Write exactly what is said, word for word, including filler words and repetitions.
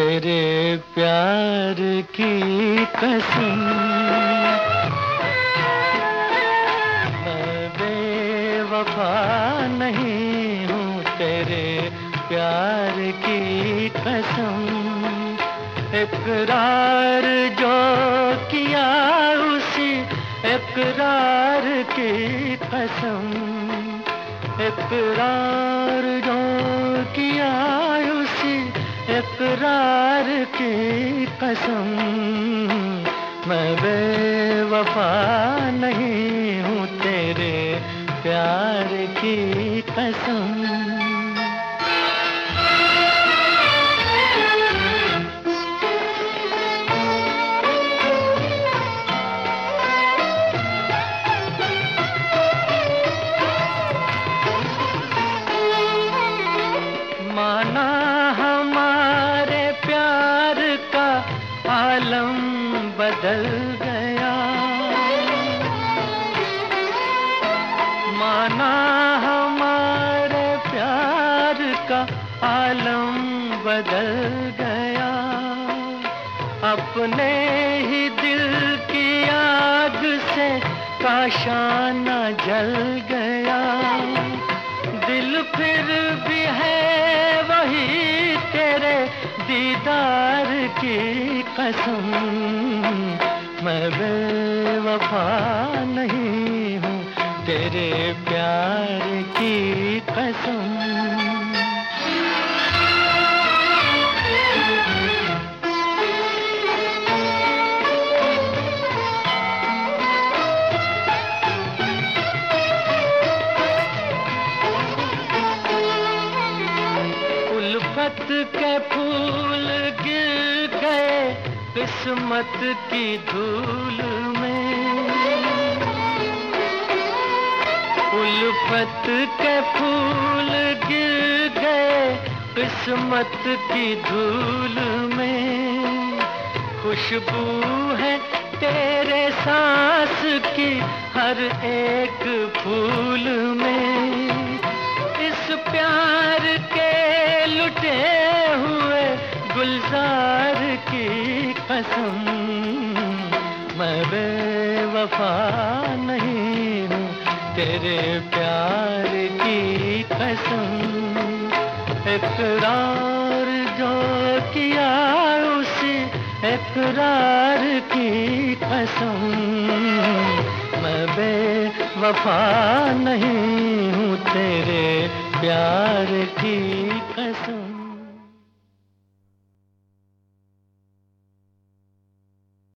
तेरे प्यार की कसम, मैं बेवफा नहीं हूँ तेरे प्यार की कसम। इकरार जो किया उसी इकरार की कसम, इकरार जो किया उसी इकरार की कसम। मैं बेवफा नहीं हूँ तेरे प्यार की कसम। माना हमारे प्यार का आलम बदल गया, माना हमारे प्यार का आलम बदल गया। अपने ही दिल की आग से काशाना जल गया। दिल फिर भी है वही तेरे दीदार की कसम। मैं बेवफा नहीं हूँ तेरे प्यार की कसम। उल्फत के फूल गिर गए किस्मत की धूल में, उल्फत के फूल गिर गए किस्मत की धूल में। खुशबू है तेरे सांस की हर एक फूल में। इस प्यार के लुटे हुए गुलजार की कसम, मैं बेवफा नहीं हूँ तेरे प्यार की कसम। इकरार जो किया उसी इकरार की कसम। मैं बेवफा नहीं हूँ तेरे प्यार की कसम।